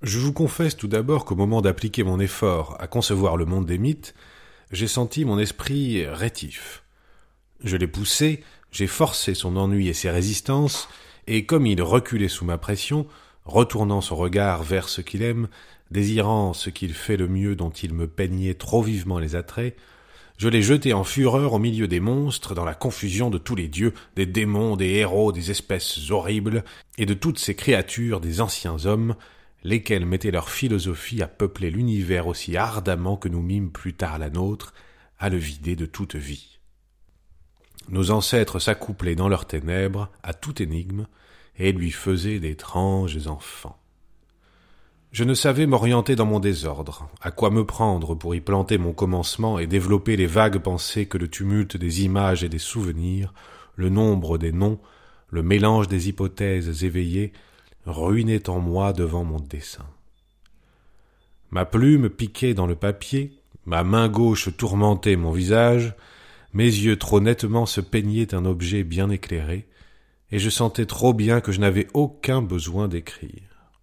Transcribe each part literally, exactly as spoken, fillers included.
Je vous confesse tout d'abord qu'au moment d'appliquer mon effort à concevoir le monde des mythes, j'ai senti mon esprit rétif. Je l'ai poussé, j'ai forcé son ennui et ses résistances, et comme il reculait sous ma pression, retournant son regard vers ce qu'il aime, désirant ce qu'il fait le mieux dont il me peignait trop vivement les attraits, je l'ai jeté en fureur au milieu des monstres, dans la confusion de tous les dieux, des démons, des héros, des espèces horribles, et de toutes ces créatures des anciens hommes, lesquels mettaient leur philosophie à peupler l'univers aussi ardemment que nous mîmes plus tard la nôtre, à le vider de toute vie. Nos ancêtres s'accouplaient dans leurs ténèbres à toute énigme, et lui faisaient d'étranges enfants. Je ne savais m'orienter dans mon désordre, à quoi me prendre pour y planter mon commencement et développer les vagues pensées que le tumulte des images et des souvenirs, le nombre des noms, le mélange des hypothèses éveillées, ruinait en moi devant mon dessein. Ma plume piquait dans le papier, ma main gauche tourmentait mon visage, mes yeux trop nettement se peignaient un objet bien éclairé, et je sentais trop bien que je n'avais aucun besoin d'écrire.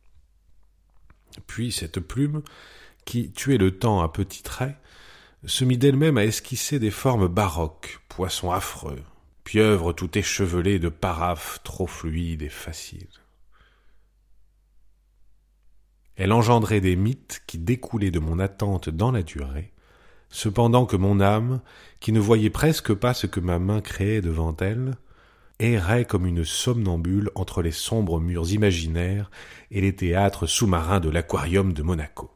Puis cette plume, qui tuait le temps à petits traits, se mit d'elle-même à esquisser des formes baroques, poissons affreux, pieuvres tout échevelées de paraphes trop fluides et faciles. Elle engendrait des mythes qui découlaient de mon attente dans la durée, cependant que mon âme, qui ne voyait presque pas ce que ma main créait devant elle, errait comme une somnambule entre les sombres murs imaginaires et les théâtres sous-marins de l'aquarium de Monaco.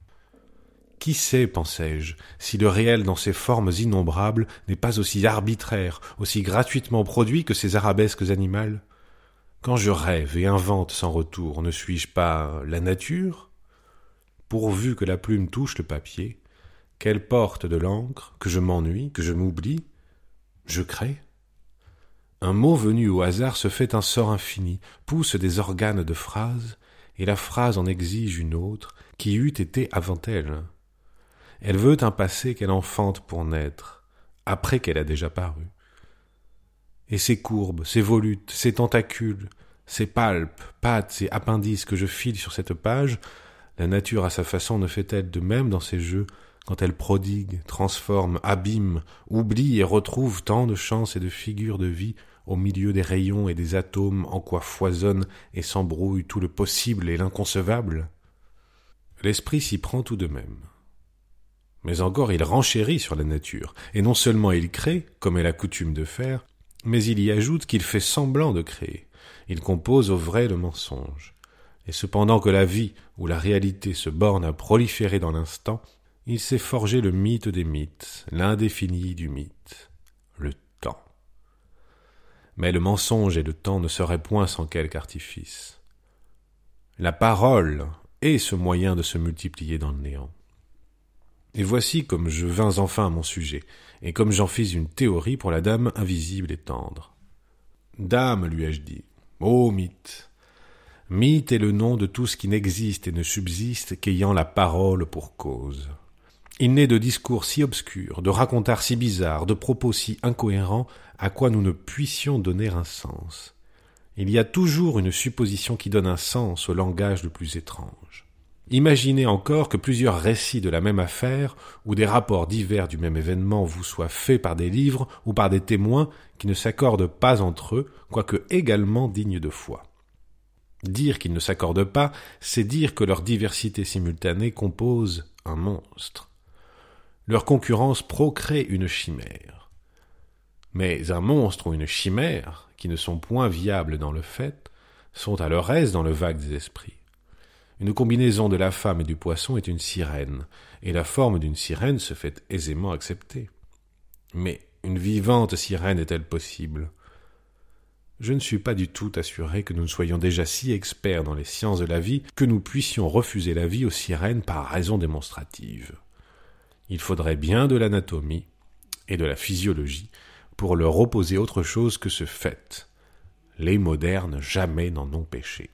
Qui sait, pensais-je, si le réel dans ses formes innombrables n'est pas aussi arbitraire, aussi gratuitement produit que ces arabesques animales ? Quand je rêve et invente sans retour, ne suis-je pas la nature ? Pourvu que la plume touche le papier, qu'elle porte de l'encre, que je m'ennuie, que je m'oublie, je crée. Un mot venu au hasard se fait un sort infini, pousse des organes de phrases, et la phrase en exige une autre, qui eût été avant elle. Elle veut un passé qu'elle enfante pour naître, après qu'elle a déjà paru. Et ces courbes, ces volutes, ces tentacules, ces palpes, pattes et appendices que je file sur cette page, la nature à sa façon ne fait-elle de même dans ses jeux, quand elle prodigue, transforme, abîme, oublie et retrouve tant de chances et de figures de vie au milieu des rayons et des atomes en quoi foisonne et s'embrouille tout le possible et l'inconcevable ? L'esprit s'y prend tout de même. Mais encore il renchérit sur la nature, et non seulement il crée, comme elle a coutume de faire, mais il y ajoute qu'il fait semblant de créer. Il compose au vrai le mensonge. Et cependant que la vie ou la réalité se borne à proliférer dans l'instant, il s'est forgé le mythe des mythes, l'indéfini du mythe, le temps. Mais le mensonge et le temps ne seraient point sans quelque artifice. La parole est ce moyen de se multiplier dans le néant. Et voici comme je vins enfin à mon sujet, et comme j'en fis une théorie pour la dame invisible et tendre. « Dame, lui ai-je dit, ô mythe, mythe est le nom de tout ce qui n'existe et ne subsiste qu'ayant la parole pour cause. Il n'est de discours si obscurs, de racontars si bizarres, de propos si incohérents, à quoi nous ne puissions donner un sens. Il y a toujours une supposition qui donne un sens au langage le plus étrange. Imaginez encore que plusieurs récits de la même affaire ou des rapports divers du même événement vous soient faits par des livres ou par des témoins qui ne s'accordent pas entre eux, quoique également dignes de foi. Dire qu'ils ne s'accordent pas, c'est dire que leur diversité simultanée compose un monstre. Leur concurrence procrée une chimère. Mais un monstre ou une chimère, qui ne sont point viables dans le fait, sont à leur aise dans le vague des esprits. Une combinaison de la femme et du poisson est une sirène, et la forme d'une sirène se fait aisément accepter. Mais une vivante sirène est-elle possible ? Je ne suis pas du tout assuré que nous ne soyons déjà si experts dans les sciences de la vie que nous puissions refuser la vie aux sirènes par raison démonstrative. Il faudrait bien de l'anatomie et de la physiologie pour leur opposer autre chose que ce fait. Les modernes jamais n'en ont péché.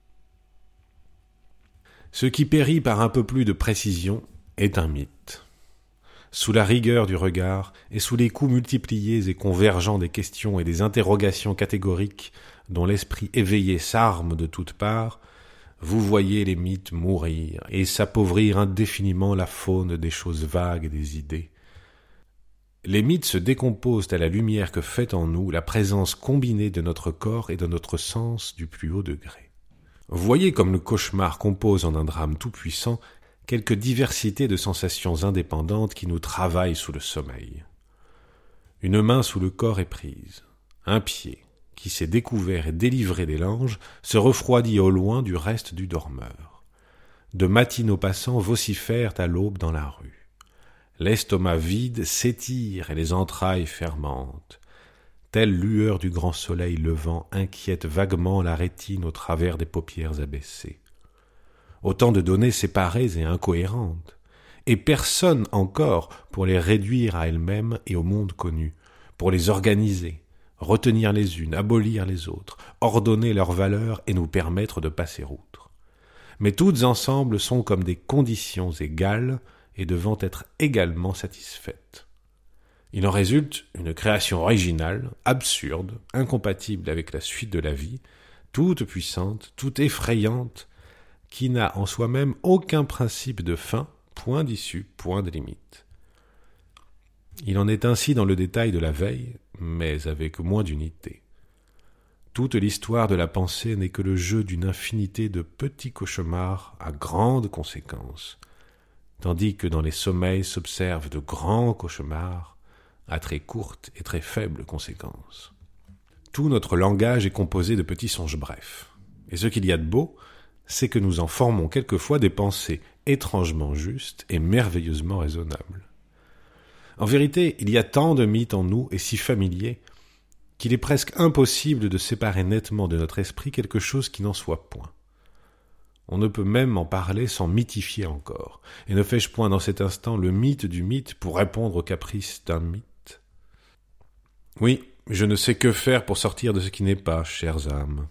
Ce qui périt par un peu plus de précision est un mythe. Sous la rigueur du regard et sous les coups multipliés et convergents des questions et des interrogations catégoriques dont l'esprit éveillé s'arme de toutes parts, vous voyez les mythes mourir et s'appauvrir indéfiniment la faune des choses vagues et des idées. Les mythes se décomposent à la lumière que fait en nous la présence combinée de notre corps et de notre sens du plus haut degré. Voyez comme le cauchemar compose en un drame tout-puissant quelques diversités de sensations indépendantes qui nous travaillent sous le sommeil. Une main sous le corps est prise, un pied, qui s'est découvert et délivré des langes, se refroidit au loin du reste du dormeur. De matinaux passants vocifèrent à l'aube dans la rue. L'estomac vide s'étire et les entrailles fermentent. Telle lueur du grand soleil levant inquiète vaguement la rétine au travers des paupières abaissées. Autant de données séparées et incohérentes, et personne encore pour les réduire à elles-mêmes et au monde connu, pour les organiser, retenir les unes, abolir les autres, ordonner leurs valeurs et nous permettre de passer outre. Mais toutes ensemble sont comme des conditions égales et devant être également satisfaites. Il en résulte une création originale, absurde, incompatible avec la suite de la vie, toute puissante, toute effrayante, qui n'a en soi-même aucun principe de fin, point d'issue, point de limite. Il en est ainsi dans le détail de la veille, mais avec moins d'unité. Toute l'histoire de la pensée n'est que le jeu d'une infinité de petits cauchemars à grandes conséquences, tandis que dans les sommeils s'observent de grands cauchemars à très courtes et très faibles conséquences. Tout notre langage est composé de petits songes brefs, et ce qu'il y a de beau, c'est que nous en formons quelquefois des pensées étrangement justes et merveilleusement raisonnables. En vérité, il y a tant de mythes en nous et si familiers qu'il est presque impossible de séparer nettement de notre esprit quelque chose qui n'en soit point. On ne peut même en parler sans mythifier encore, et ne fais-je point dans cet instant le mythe du mythe pour répondre aux caprices d'un mythe? Oui, je ne sais que faire pour sortir de ce qui n'est pas, chères âmes.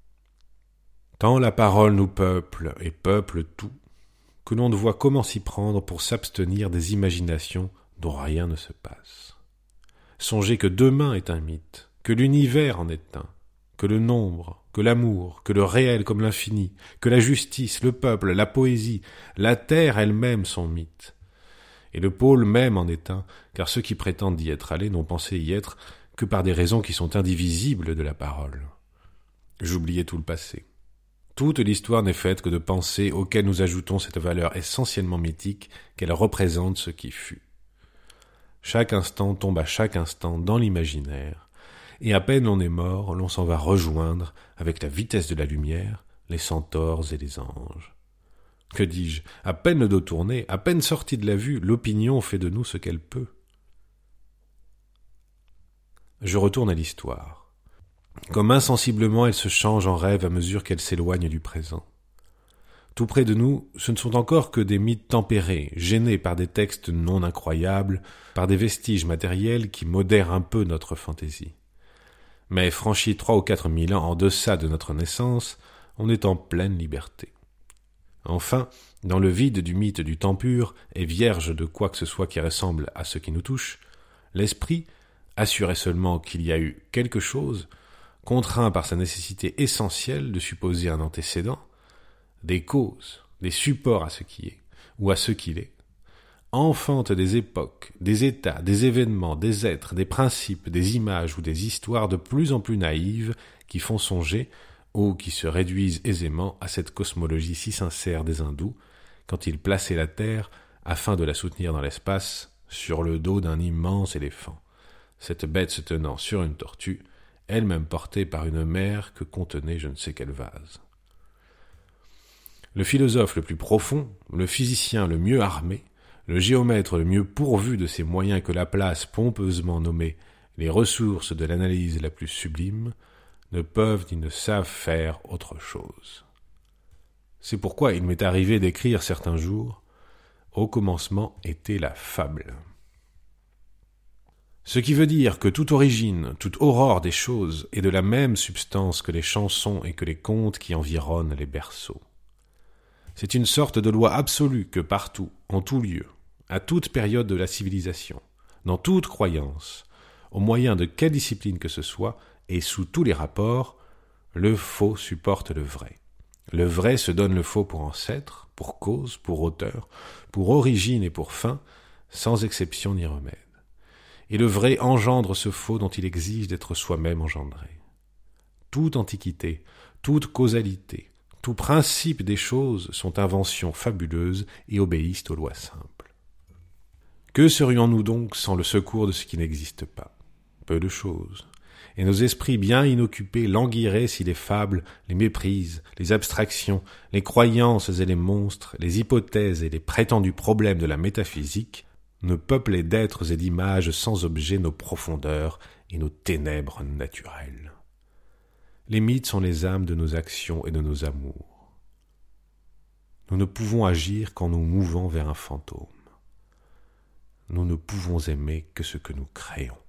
Tant la parole nous peuple et peuple tout, que l'on ne voit comment s'y prendre pour s'abstenir des imaginations dont rien ne se passe. Songez que demain est un mythe, que l'univers en est un, que le nombre, que l'amour, que le réel comme l'infini, que la justice, le peuple, la poésie, la terre elle-même sont mythes. Et le pôle même en est un, car ceux qui prétendent y être allés n'ont pensé y être que par des raisons qui sont indivisibles de la parole. J'oubliais tout le passé. Toute l'histoire n'est faite que de pensées auxquelles nous ajoutons cette valeur essentiellement mythique qu'elle représente ce qui fut. Chaque instant tombe à chaque instant dans l'imaginaire, et à peine on est mort, l'on s'en va rejoindre, avec la vitesse de la lumière, les centaures et les anges. Que dis-je, à peine le dos tourné, à peine sorti de la vue, l'opinion fait de nous ce qu'elle peut. Je retourne à l'histoire. Comme insensiblement elle se change en rêve à mesure qu'elle s'éloigne du présent. Tout près de nous, ce ne sont encore que des mythes tempérés, gênés par des textes non incroyables, par des vestiges matériels qui modèrent un peu notre fantaisie. Mais franchis trois ou quatre mille ans en deçà de notre naissance, on est en pleine liberté. Enfin, dans le vide du mythe du temps pur, et vierge de quoi que ce soit qui ressemble à ce qui nous touche, l'esprit, assuré seulement qu'il y a eu quelque chose, contraint par sa nécessité essentielle de supposer un antécédent, des causes, des supports à ce qui est, ou à ce qu'il est, enfante des époques, des états, des événements, des êtres, des principes, des images ou des histoires de plus en plus naïves qui font songer, ou qui se réduisent aisément à cette cosmologie si sincère des hindous, quand ils plaçaient la Terre, afin de la soutenir dans l'espace, sur le dos d'un immense éléphant, cette bête se tenant sur une tortue, elle-même portée par une mère que contenait je ne sais quel vase. Le philosophe le plus profond, le physicien le mieux armé, le géomètre le mieux pourvu de ces moyens que Laplace pompeusement nommait les ressources de l'analyse la plus sublime, ne peuvent ni ne savent faire autre chose. C'est pourquoi il m'est arrivé d'écrire certains jours « Au commencement était la fable ». Ce qui veut dire que toute origine, toute aurore des choses est de la même substance que les chansons et que les contes qui environnent les berceaux. C'est une sorte de loi absolue que partout, en tout lieu, à toute période de la civilisation, dans toute croyance, au moyen de quelle discipline que ce soit, et sous tous les rapports, le faux supporte le vrai. Le vrai se donne le faux pour ancêtre, pour cause, pour auteur, pour origine et pour fin, sans exception ni remède. Et le vrai engendre ce faux dont il exige d'être soi-même engendré. Toute antiquité, toute causalité, tout principe des choses sont inventions fabuleuses et obéissent aux lois simples. Que serions-nous donc sans le secours de ce qui n'existe pas? Peu de choses. Et nos esprits bien inoccupés languiraient si les fables, les méprises, les abstractions, les croyances et les monstres, les hypothèses et les prétendus problèmes de la métaphysique ne peuplaient d'êtres et d'images sans objet nos profondeurs et nos ténèbres naturelles. Les mythes sont les âmes de nos actions et de nos amours. Nous ne pouvons agir qu'en nous mouvant vers un fantôme. Nous ne pouvons aimer que ce que nous créons.